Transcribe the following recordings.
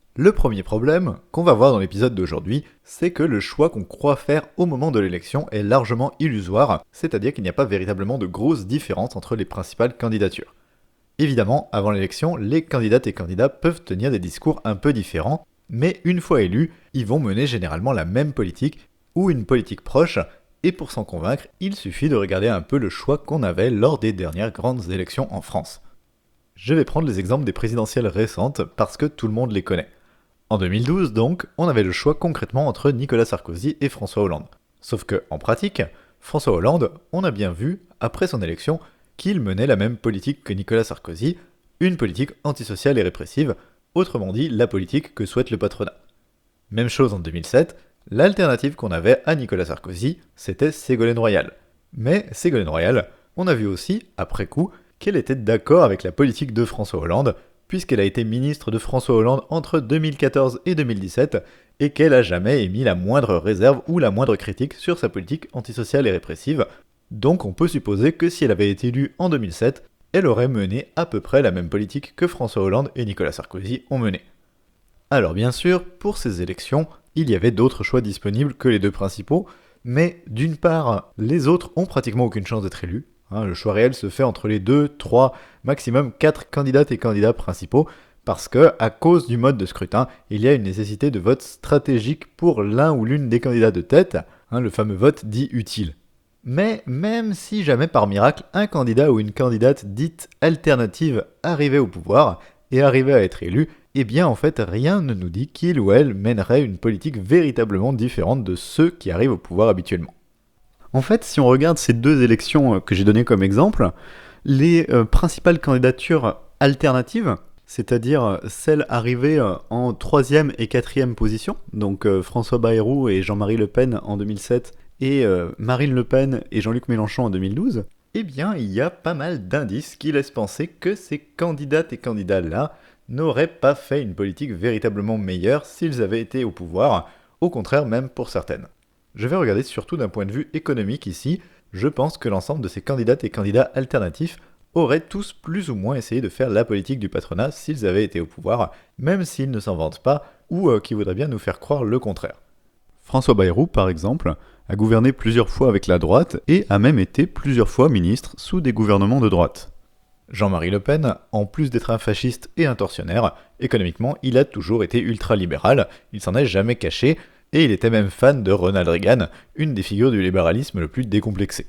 Le premier problème qu'on va voir dans l'épisode d'aujourd'hui, c'est que le choix qu'on croit faire au moment de l'élection est largement illusoire, c'est-à-dire qu'il n'y a pas véritablement de grosses différences entre les principales candidatures. Évidemment, avant l'élection, les candidates et candidats peuvent tenir des discours un peu différents, mais une fois élus, ils vont mener généralement la même politique ou une politique proche, et pour s'en convaincre, il suffit de regarder un peu le choix qu'on avait lors des dernières grandes élections en France. Je vais prendre les exemples des présidentielles récentes parce que tout le monde les connaît. En 2012, donc, on avait le choix concrètement entre Nicolas Sarkozy et François Hollande. Sauf que, en pratique, François Hollande, on a bien vu, après son élection, qu'il menait la même politique que Nicolas Sarkozy, une politique antisociale et répressive, autrement dit la politique que souhaite le patronat. Même chose en 2007, l'alternative qu'on avait à Nicolas Sarkozy, c'était Ségolène Royal. Mais Ségolène Royal, on a vu aussi, après coup, qu'elle était d'accord avec la politique de François Hollande, puisqu'elle a été ministre de François Hollande entre 2014 et 2017, et qu'elle a jamais émis la moindre réserve ou la moindre critique sur sa politique antisociale et répressive. Donc on peut supposer que si elle avait été élue en 2007, elle aurait mené à peu près la même politique que François Hollande et Nicolas Sarkozy ont mené. Alors bien sûr, pour ces élections, il y avait d'autres choix disponibles que les deux principaux, mais d'une part, les autres ont pratiquement aucune chance d'être élus. Le choix réel se fait entre les 2, 3, maximum 4 candidates et candidats principaux, parce que, à cause du mode de scrutin, il y a une nécessité de vote stratégique pour l'un ou l'une des candidats de tête, le fameux vote dit utile. Mais même si jamais par miracle un candidat ou une candidate dite alternative arrivait au pouvoir et arrivait à être élu, eh bien en fait rien ne nous dit qu'il ou elle mènerait une politique véritablement différente de ceux qui arrivent au pouvoir habituellement. En fait, si on regarde ces deux élections que j'ai données comme exemple, les principales candidatures alternatives, c'est-à-dire celles arrivées en troisième et quatrième position, donc François Bayrou et Jean-Marie Le Pen en 2007 et Marine Le Pen et Jean-Luc Mélenchon en 2012, eh bien il y a pas mal d'indices qui laissent penser que ces candidates et candidats-là n'auraient pas fait une politique véritablement meilleure s'ils avaient été au pouvoir, au contraire même pour certaines. Je vais regarder surtout d'un point de vue économique ici, je pense que l'ensemble de ces candidates et candidats alternatifs auraient tous plus ou moins essayé de faire la politique du patronat s'ils avaient été au pouvoir, même s'ils ne s'en vantent pas, ou qui voudraient bien nous faire croire le contraire. François Bayrou, par exemple, a gouverné plusieurs fois avec la droite et a même été plusieurs fois ministre sous des gouvernements de droite. Jean-Marie Le Pen, en plus d'être un fasciste et un tortionnaire, économiquement il a toujours été ultra-libéral, il s'en est jamais caché, et il était même fan de Ronald Reagan, une des figures du libéralisme le plus décomplexé.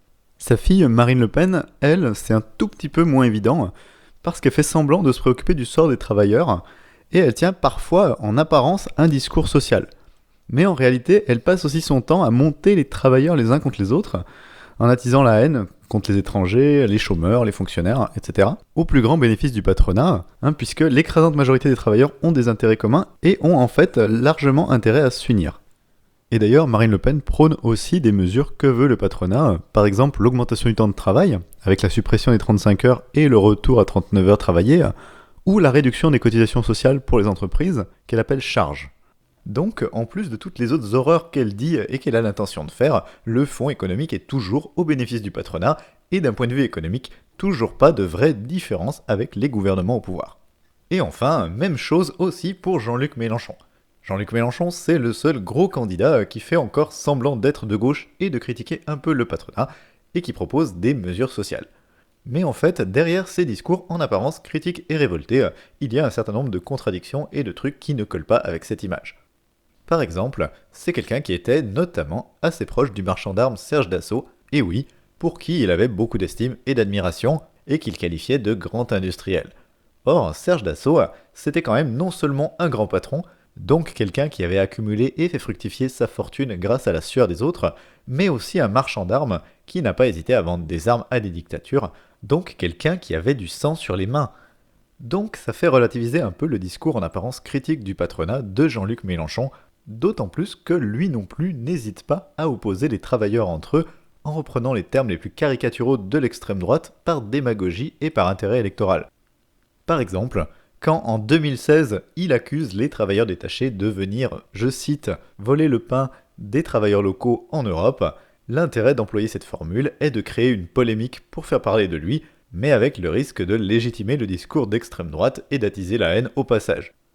Sa fille Marine Le Pen, elle, c'est un tout petit peu moins évident, parce qu'elle fait semblant de se préoccuper du sort des travailleurs, et elle tient parfois en apparence un discours social. Mais en réalité, elle passe aussi son temps à monter les travailleurs les uns contre les autres, en attisant la haine contre les étrangers, les chômeurs, les fonctionnaires, etc., au plus grand bénéfice du patronat, puisque l'écrasante majorité des travailleurs ont des intérêts communs et ont en fait largement intérêt à s'unir. Et d'ailleurs, Marine Le Pen prône aussi des mesures que veut le patronat, par exemple l'augmentation du temps de travail, avec la suppression des 35 heures et le retour à 39 heures travaillées, ou la réduction des cotisations sociales pour les entreprises, qu'elle appelle charges. Donc, en plus de toutes les autres horreurs qu'elle dit et qu'elle a l'intention de faire, le fonds économique est toujours au bénéfice du patronat, et d'un point de vue économique, toujours pas de vraie différence avec les gouvernements au pouvoir. Et enfin, même chose aussi pour Jean-Luc Mélenchon. Jean-Luc Mélenchon, c'est le seul gros candidat qui fait encore semblant d'être de gauche et de critiquer un peu le patronat, et qui propose des mesures sociales. Mais en fait, derrière ces discours en apparence critiques et révoltés, il y a un certain nombre de contradictions et de trucs qui ne collent pas avec cette image. Par exemple, c'est quelqu'un qui était notamment assez proche du marchand d'armes Serge Dassault, et oui, pour qui il avait beaucoup d'estime et d'admiration, et qu'il qualifiait de grand industriel. Or, Serge Dassault, c'était quand même non seulement un grand patron, donc quelqu'un qui avait accumulé et fait fructifier sa fortune grâce à la sueur des autres, mais aussi un marchand d'armes qui n'a pas hésité à vendre des armes à des dictatures, donc quelqu'un qui avait du sang sur les mains. Donc ça fait relativiser un peu le discours en apparence critique du patronat de Jean-Luc Mélenchon, d'autant plus que lui non plus n'hésite pas à opposer les travailleurs entre eux en reprenant les termes les plus caricaturaux de l'extrême droite par démagogie et par intérêt électoral. Par exemple, quand en 2016 il accuse les travailleurs détachés de venir, je cite, voler le pain des travailleurs locaux en Europe, l'intérêt d'employer cette formule est de créer une polémique pour faire parler de lui, mais avec le risque de légitimer le discours d'extrême droite et d'attiser la haine au passage.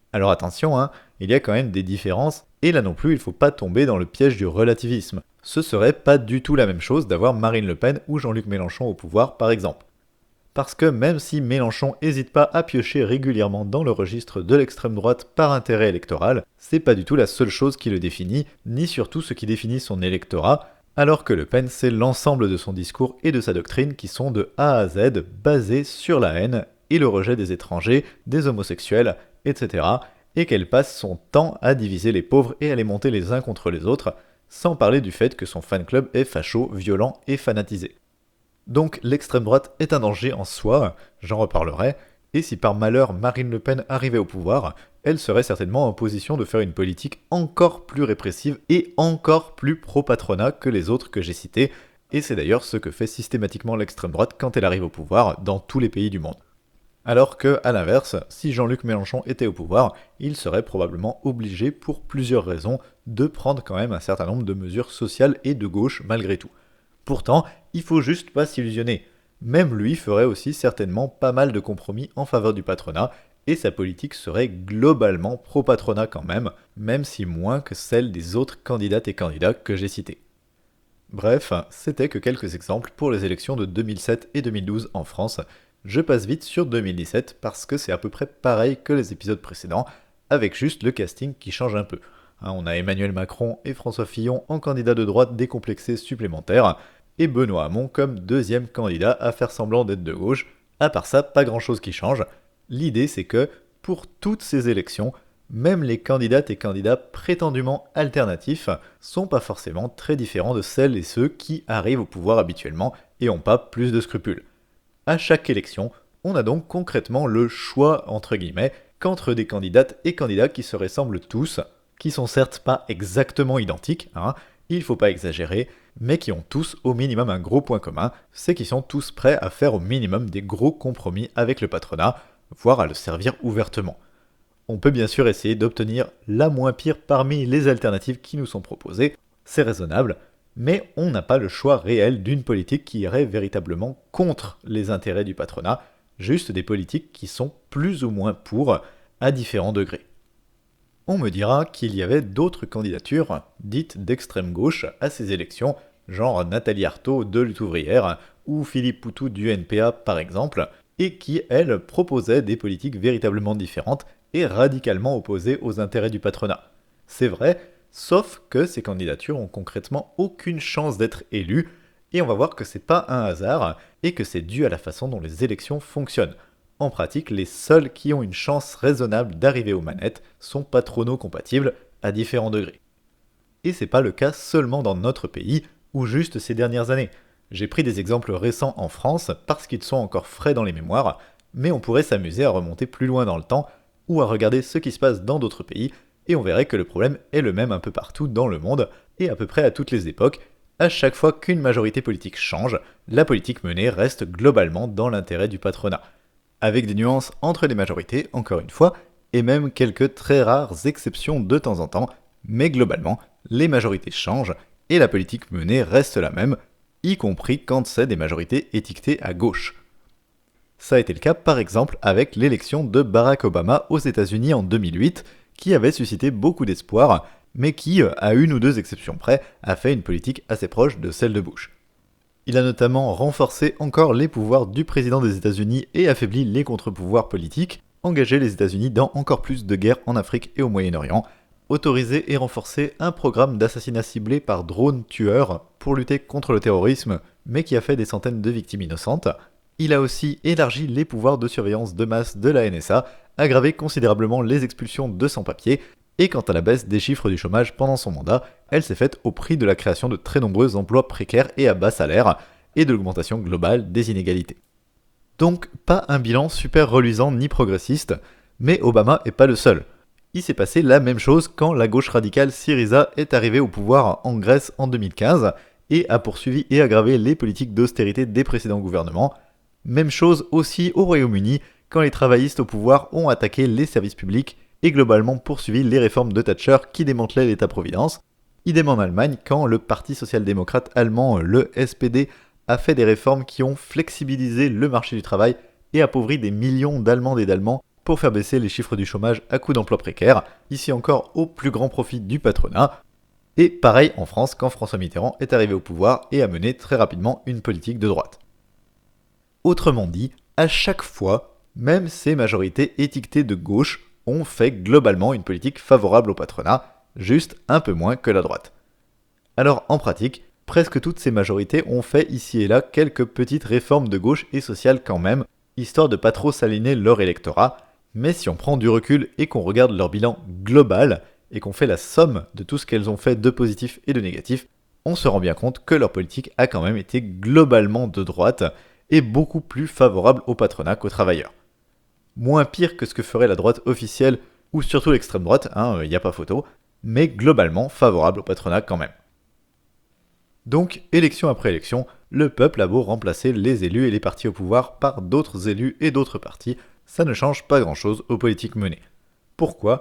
Alors attention, hein, il y a quand même des différences, et là non plus il faut pas tomber dans le piège du relativisme. Ce serait pas du tout la même chose d'avoir Marine Le Pen ou Jean-Luc Mélenchon au pouvoir par exemple. Parce que même si Mélenchon n'hésite pas à piocher régulièrement dans le registre de l'extrême droite par intérêt électoral, c'est pas du tout la seule chose qui le définit, ni surtout ce qui définit son électorat, alors que Le Pen c'est l'ensemble de son discours et de sa doctrine qui sont de A à Z basés sur la haine et le rejet des étrangers, des homosexuels, etc. et qu'elle passe son temps à diviser les pauvres et à les monter les uns contre les autres, sans parler du fait que son fan club est facho, violent et fanatisé. Donc l'extrême droite est un danger en soi, j'en reparlerai, et si par malheur Marine Le Pen arrivait au pouvoir, elle serait certainement en position de faire une politique encore plus répressive et encore plus pro-patronat que les autres que j'ai cités, et c'est d'ailleurs ce que fait systématiquement l'extrême droite quand elle arrive au pouvoir dans tous les pays du monde. Alors que, à l'inverse, si Jean-Luc Mélenchon était au pouvoir, il serait probablement obligé, pour plusieurs raisons, de prendre quand même un certain nombre de mesures sociales et de gauche malgré tout. Pourtant, il faut juste pas s'illusionner. Même lui ferait aussi certainement pas mal de compromis en faveur du patronat, et sa politique serait globalement pro-patronat quand même si moins que celle des autres candidates et candidats que j'ai cités. Bref, c'était que quelques exemples pour les élections de 2007 et 2012 en France. Je passe vite sur 2017 parce que c'est à peu près pareil que les épisodes précédents, avec juste le casting qui change un peu. On a Emmanuel Macron et François Fillon en candidats de droite décomplexés supplémentaires, et Benoît Hamon comme deuxième candidat à faire semblant d'être de gauche. À part ça, pas grand chose qui change. L'idée c'est que, pour toutes ces élections, même les candidates et candidats prétendument alternatifs sont pas forcément très différents de celles et ceux qui arrivent au pouvoir habituellement et ont pas plus de scrupules. À chaque élection, on a donc concrètement le choix entre guillemets qu'entre des candidates et candidats qui se ressemblent tous, qui sont certes pas exactement identiques, il faut pas exagérer, mais qui ont tous au minimum un gros point commun, c'est qu'ils sont tous prêts à faire au minimum des gros compromis avec le patronat, voire à le servir ouvertement. On peut bien sûr essayer d'obtenir la moins pire parmi les alternatives qui nous sont proposées, c'est raisonnable, mais on n'a pas le choix réel d'une politique qui irait véritablement contre les intérêts du patronat, juste des politiques qui sont plus ou moins pour, à différents degrés. On me dira qu'il y avait d'autres candidatures, dites d'extrême gauche, à ces élections, genre Nathalie Arthaud de Lutte ouvrière, ou Philippe Poutou du NPA par exemple, et qui, elles, proposaient des politiques véritablement différentes et radicalement opposées aux intérêts du patronat. C'est vrai, sauf que ces candidatures ont concrètement aucune chance d'être élues, et on va voir que c'est pas un hasard, et que c'est dû à la façon dont les élections fonctionnent. En pratique, les seuls qui ont une chance raisonnable d'arriver aux manettes sont patrono-compatibles à différents degrés. Et c'est pas le cas seulement dans notre pays, ou juste ces dernières années. J'ai pris des exemples récents en France parce qu'ils sont encore frais dans les mémoires, mais on pourrait s'amuser à remonter plus loin dans le temps, ou à regarder ce qui se passe dans d'autres pays, et on verrait que le problème est le même un peu partout dans le monde, et à peu près à toutes les époques. À chaque fois qu'une majorité politique change, la politique menée reste globalement dans l'intérêt du patronat. Avec des nuances entre les majorités, encore une fois, et même quelques très rares exceptions de temps en temps, mais globalement, les majorités changent, et la politique menée reste la même, y compris quand c'est des majorités étiquetées à gauche. Ça a été le cas par exemple avec l'élection de Barack Obama aux États-Unis en 2008, qui avait suscité beaucoup d'espoir, mais qui, à une ou deux exceptions près, a fait une politique assez proche de celle de Bush. Il a notamment renforcé encore les pouvoirs du président des États-Unis et affaibli les contre-pouvoirs politiques, engagé les États-Unis dans encore plus de guerres en Afrique et au Moyen-Orient, autorisé et renforcé un programme d'assassinat ciblé par drone tueur pour lutter contre le terrorisme, mais qui a fait des centaines de victimes innocentes. Il a aussi élargi les pouvoirs de surveillance de masse de la NSA, aggravé considérablement les expulsions de sans-papiers, et quant à la baisse des chiffres du chômage pendant son mandat, elle s'est faite au prix de la création de très nombreux emplois précaires et à bas salaire, et de l'augmentation globale des inégalités. Donc pas un bilan super reluisant ni progressiste, mais Obama est pas le seul. Il s'est passé la même chose quand la gauche radicale Syriza est arrivée au pouvoir en Grèce en 2015, et a poursuivi et aggravé les politiques d'austérité des précédents gouvernements. Même chose aussi au Royaume-Uni, quand les travaillistes au pouvoir ont attaqué les services publics et globalement poursuivi les réformes de Thatcher qui démantelaient l'État-providence. Idem en Allemagne, quand le Parti social-démocrate allemand, le SPD, a fait des réformes qui ont flexibilisé le marché du travail et appauvri des millions d'Allemandes et d'Allemands pour faire baisser les chiffres du chômage à coût d'emplois précaires, ici encore au plus grand profit du patronat. Et pareil en France quand François Mitterrand est arrivé au pouvoir et a mené très rapidement une politique de droite. Autrement dit, à chaque fois, même ces majorités étiquetées de gauche ont fait globalement une politique favorable au patronat, juste un peu moins que la droite. Alors en pratique, presque toutes ces majorités ont fait ici et là quelques petites réformes de gauche et sociales quand même, histoire de pas trop saliner leur électorat, mais si on prend du recul et qu'on regarde leur bilan global, et qu'on fait la somme de tout ce qu'elles ont fait de positif et de négatif, on se rend bien compte que leur politique a quand même été globalement de droite et beaucoup plus favorable au patronat qu'aux travailleurs. Moins pire que ce que ferait la droite officielle ou surtout l'extrême droite, il n'y a pas photo, mais globalement favorable au patronat quand même. Donc, élection après élection, le peuple a beau remplacer les élus et les partis au pouvoir par d'autres élus et d'autres partis, ça ne change pas grand-chose aux politiques menées. Pourquoi ?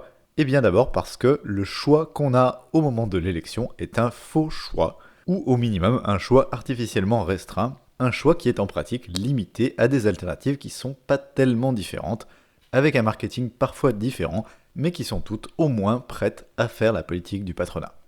Eh bien d'abord parce que le choix qu'on a au moment de l'élection est un faux choix, ou au minimum un choix artificiellement restreint, un choix qui est en pratique limité à des alternatives qui sont pas tellement différentes, avec un marketing parfois différent, mais qui sont toutes au moins prêtes à faire la politique du patronat.